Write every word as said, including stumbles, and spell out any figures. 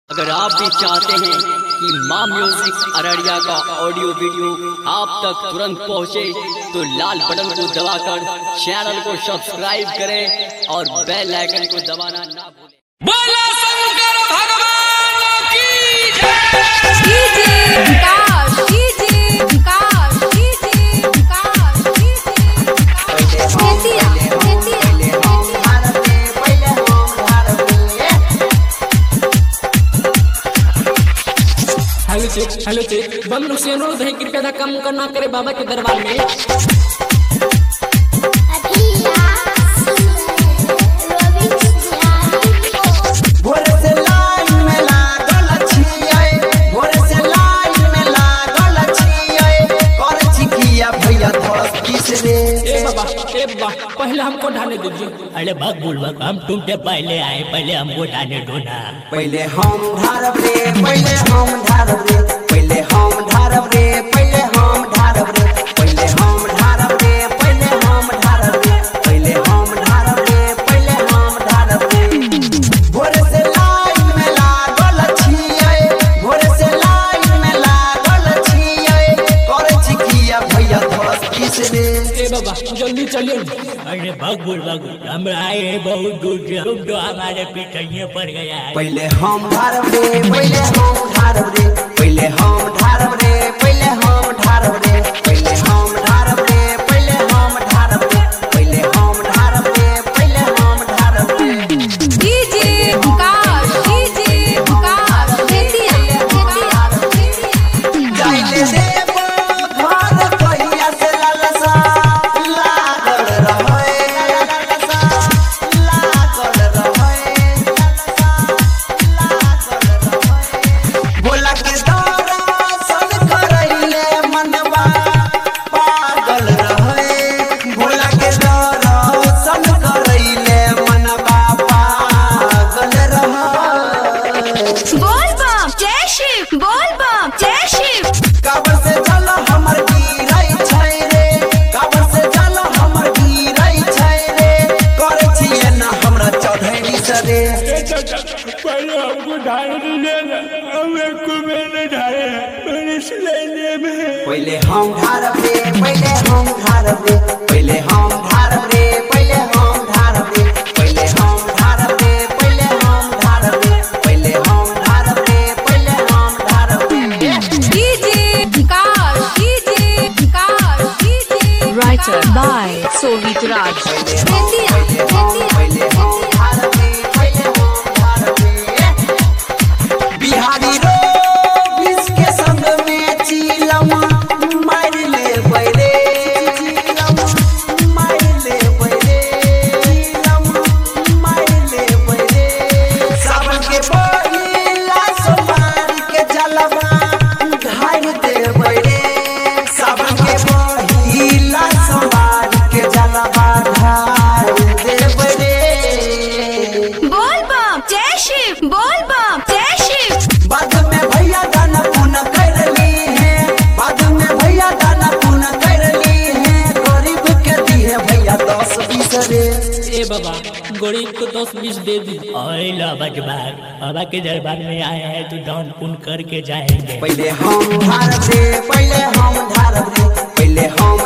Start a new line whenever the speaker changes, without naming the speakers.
अगर आप भी चाहते हैं कि माँ म्यूजिक अररिया का ऑडियो वीडियो आप तक तुरंत पहुँचे तो लाल बटन को दबाकर चैनल को सब्सक्राइब करें और बेल आइकन को दबाना ना भूलें।
बोला शंकर भगवान की जय।
DJ Vikas DJ Vikas DJ Vikas DJ केतिया केतिया
हेलो चेक हेलो चेक बम लोग से अनुरोध है कृपया दा कम करना करे बाबा के दरबार में। ए बाबा ए बाबा पहले हमको ढाने दीजिए।
अरे भाग बोल भाग, हम तुमसे पहले आए, पहले हमको ढाने दो ना।
पहले हम ढारब रे पहले हम ढारब रे पहले हम ढारब रे पहले हम ढारब रे पहले हम ढारब रे पहले हम ढारब रे पहले हम ढारब रे पहले हम ढारब रे। भोरे से लाइन में लागल छियै भोरे से लाइन में लागल छियै करे छी किया भैया दस बीस रे।
ए बाबा जल्दी चलिए।
अरे भाग बोल भाग, हम आए हैं बहुत दूर से, तुम तो हमारे पीछे पड़ गया है।
पहले हम ढारब रे पहले हम ढारब रे पहले हम ढारब रे पहले हम ढारब रे पहले हम ढारब रे पहले हम ढारब रे पहले हम ढारब रे पहले हम ढारब रे।
डीजे विकास डीजे विकास केतिया केतिया
जाइले देव घर कहिया से लालसा लागल रहै लालसा लागल रहै लालसा लागल रहै। बोला के दर्शन करैले मनवा पागल रहै भोला के दर्शन करैले मनवा पागल रहै।
बोल बम जय शिव बोल बम जय शिव
काबर से चल हमर गिरै छै रे काबर से चल हमर गिरै छै रे करे छिए ना हमरा चढ़ैली से रे।
पहले हमको ढाने दीजिए ना, हम एक मैंने ढाए में।
पहले हम ढारब रे पहले हम ढारब रे पहले हम ढारब रे पहले हम ढारब रे पहले हम ढारब रे पहले हम ढारब रे पहले हम ढारब रे पहले हम ढारब रे।
DJ Vikas DJ Vikas DJ writer by Sovit Raj केतिया केतिया
पहले हम ढारब रे पहले हम ढारब रे। बिहारी रो विष के संग में चीलम मार ले बैरे चीलम मार ले बैरे चीलम मार ले बैरे। सावन के पहिला सोमवार के जलवा ढार दे बैरे सावन के पहिला सोमवार के जलवा ढार दे बैरे।
बोल बम जय शिव बोल बम जय शिव
बाद में भैया दाना पुना कर ली है बाद में भैया दाना पुना कर ली है गरीब के दिए भैया दस बीस रे।
ए बाबा गरीब को दस बीस दे दीजिए।
ओए लो बजबार, बाबा के दरबार में आए हैं तो दान पुण्य करके जाएंगे।
पहले हम ढारब रे पहले हम ढारब रे पहले हम